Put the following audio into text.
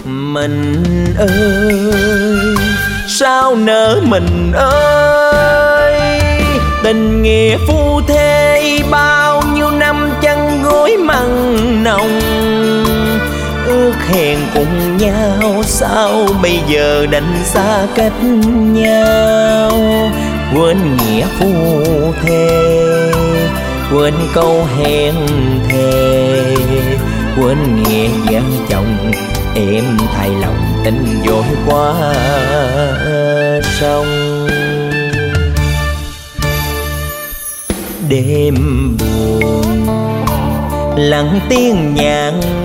Mình ơi sao nỡ mình ơi, tình nghĩa phu thê bao nhiêu năm chăn gối mặn nồng, ước hẹn cùng nhau sao bây giờ đành xa cách nhau. Quên nghĩa phu thê, quên câu hẹn thề, quên nghĩa vợ chồng, em thay lòng tình dối qua sông. Đêm buồn lặng tiếng nhạc